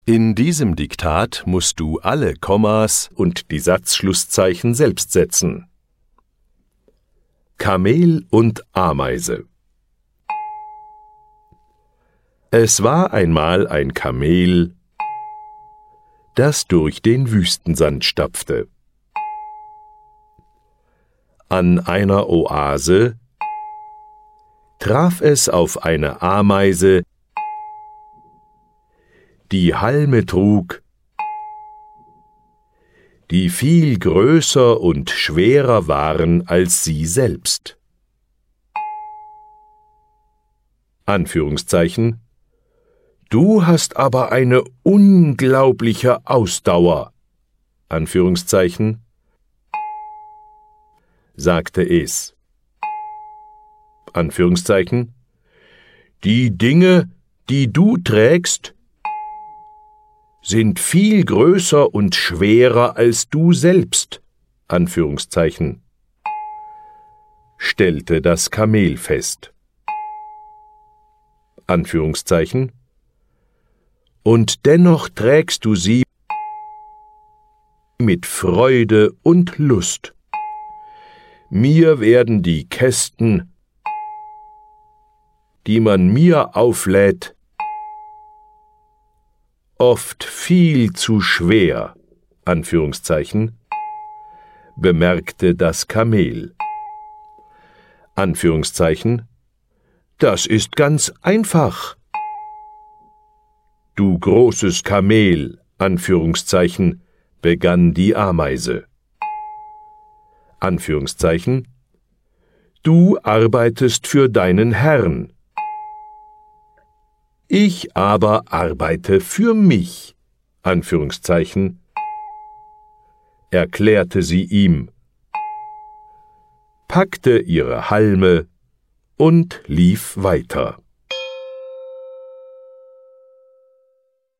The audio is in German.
In diesem Diktat musst du alle Kommas und die Satzschlusszeichen selbst setzen. Kamel und Ameise. Es war einmal ein Kamel, das durch den Wüstensand stapfte. An einer Oase traf es auf eine Ameise, die Halme trug, die viel größer und schwerer waren als sie selbst. Anführungszeichen: Du hast aber eine unglaubliche Ausdauer, Anführungszeichen, sagte es. Anführungszeichen: Die Dinge, die du trägst, sind viel größer und schwerer als du selbst, Anführungszeichen, stellte das Kamel fest. Anführungszeichen: Und dennoch trägst du sie mit Freude und Lust. Mir werden die Kästen, die man mir auflädt, oft viel zu schwer, Anführungszeichen, bemerkte das Kamel. Anführungszeichen: Das ist ganz einfach. Du großes Kamel, Anführungszeichen, begann die Ameise. Anführungszeichen: Du arbeitest für deinen Herrn. Ich aber arbeite für mich, Anführungszeichen, erklärte sie ihm, packte ihre Halme und lief weiter.